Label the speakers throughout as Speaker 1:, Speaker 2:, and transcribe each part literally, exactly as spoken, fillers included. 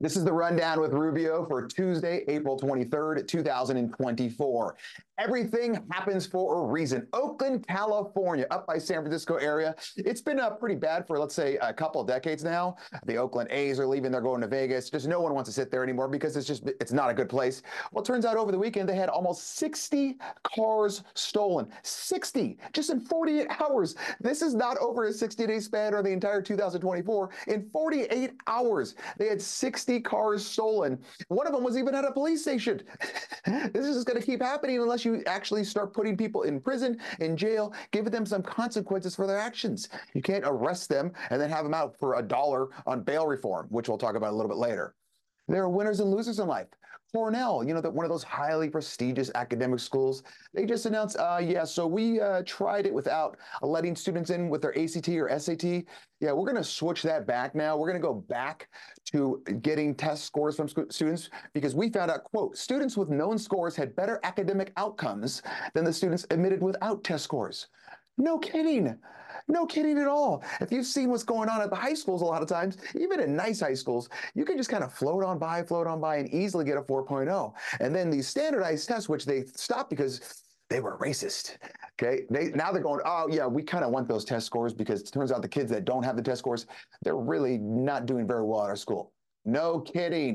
Speaker 1: This is the rundown with Rubio for Tuesday, April twenty-third, two thousand twenty-four. Everything happens for a reason. Oakland, California, up by San Francisco area. It's been uh, pretty bad for, let's say, a couple of decades now. The Oakland A's are leaving. They're going to Vegas. Just no one wants to sit there anymore because it's just, it's not a good place. Well, it turns out over the weekend, they had almost sixty cars stolen. sixty, just in forty-eight hours. This is not over a sixty-day span or the entire two thousand twenty-four. In forty-eight hours, they had sixty cars stolen. One of them was even at a police station. This is just going to keep happening unless you actually start putting people in prison, in jail, giving them some consequences for their actions. You can't arrest them and then have them out for a dollar on bail reform, which we'll talk about a little bit later. There are winners and losers in life. Cornell, you know, that one of those highly prestigious academic schools, they just announced, uh, yeah, so we uh, tried it without letting students in with their A C T or S A T. Yeah, we're going to switch that back now. We're going to go back to getting test scores from students because we found out, quote, students with known scores had better academic outcomes than the students admitted without test scores. No kidding. No kidding at all. If you've seen what's going on at the high schools a lot of times, even in nice high schools, you can just kind of float on by, float on by, and easily get a four point oh. And then these standardized tests, which they stopped because they were racist. Okay, they, now they're going, oh yeah, we kind of want those test scores because it turns out the kids that don't have the test scores, they're really not doing very well at our school. No kidding.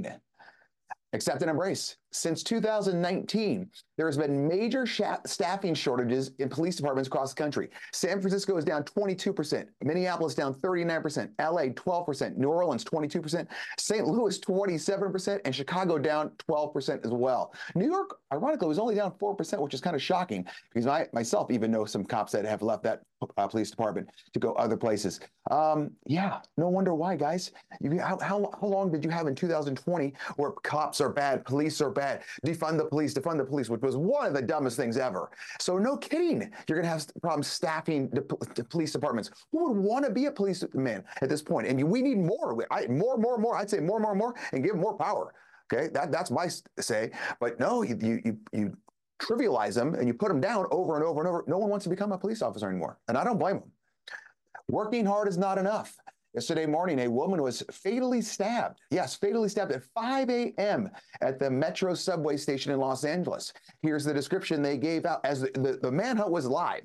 Speaker 1: Accept and embrace. Since two thousand nineteen, there has been major staffing shortages in police departments across the country. San Francisco is down twenty-two percent, Minneapolis down thirty-nine percent, L A twelve percent, New Orleans twenty-two percent, Saint Louis twenty-seven percent, and Chicago down twelve percent as well. New York, ironically, was only down four percent, which is kind of shocking because I myself even know some cops that have left that uh, police department to go other places. Um, yeah, no wonder why, guys. You, how, how, how long did you have in two thousand twenty where cops are bad, police are bad, defund the police, defund the police, which was one of the dumbest things ever. So no kidding, you're gonna have problems staffing the, the police departments. Who would want to be a policeman at this point? And you, we need more, I, more, more, more. I'd say more, more, more, and give more power. Okay, that, that's my say. But no, you, you, you, you trivialize them and you put them down over and over and over. No one wants to become a police officer anymore, and I don't blame them. Working hard is not enough. Yesterday morning, a woman was fatally stabbed. Yes, fatally stabbed at five a m at the Metro subway station in Los Angeles. Here's the description they gave out as the, the, the manhunt was live.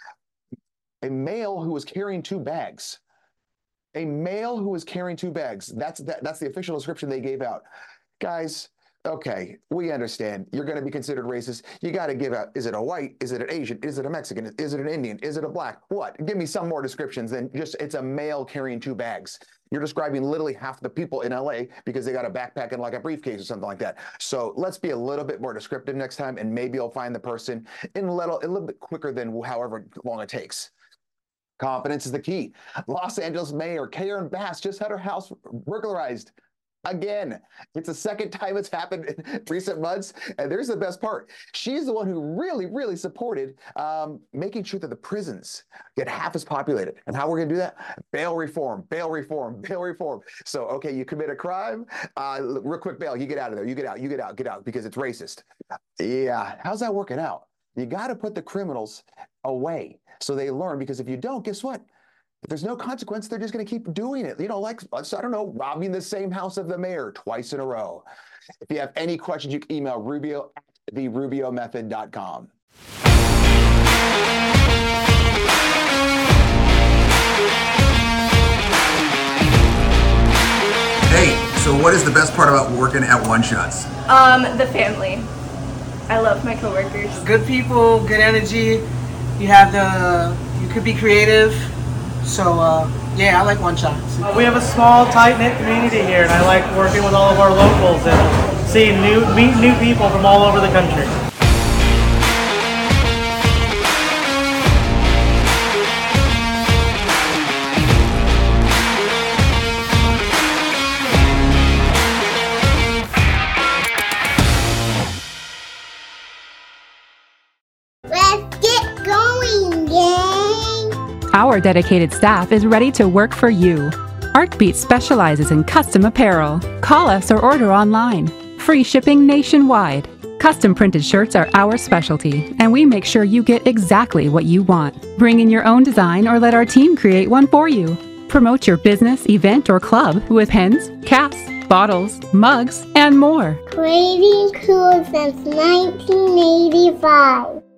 Speaker 1: A male who was carrying two bags. A male who was carrying two bags. That's, that, that's the official description they gave out. Guys, okay, we understand. You're going to be considered racist. You got to give out, is it a white? Is it an Asian? Is it a Mexican? Is it an Indian? Is it a black? What? Give me some more descriptions than just it's a male carrying two bags. You're describing literally half the people in L A because they got a backpack and like a briefcase or something like that. So let's be a little bit more descriptive next time, and maybe you'll find the person in a little, a little bit quicker than however long it takes. Confidence is the key. Los Angeles Mayor Karen Bass just had her house burglarized. Again, it's the second time it's happened in recent months. And there's the best part. She's the one who really, really supported um, making sure that the prisons get half as populated. And how we're going to do that? Bail reform, bail reform, bail reform. So, okay, you commit a crime, uh, real quick bail, you get out of there, you get out, you get out, get out, because it's racist. Yeah, how's that working out? You got to put the criminals away so they learn, because if you don't, guess what? If there's no consequence, they're just going to keep doing it. You know, like, I don't know, robbing the same house of the mayor twice in a row. If you have any questions, you can email Rubio at the rubio method dot com.
Speaker 2: Hey, so what is the best part about working at One Shots?
Speaker 3: Um, the family. I love my coworkers.
Speaker 4: Good people, good energy. You have the, you could be creative. So, uh, yeah, I like One Shots.
Speaker 5: Uh, we have a small, tight-knit community here, and I like working with all of our locals and seeing new, meet new people from all over the country.
Speaker 6: Our dedicated staff is ready to work for you. Artbeat specializes in custom apparel. Call us or order online. Free shipping nationwide. Custom printed shirts are our specialty, and we make sure you get exactly what you want. Bring in your own design or let our team create one for you. Promote your business, event, or club with pens, caps, bottles, mugs, and more.
Speaker 7: Creating cool since nineteen eighty-five.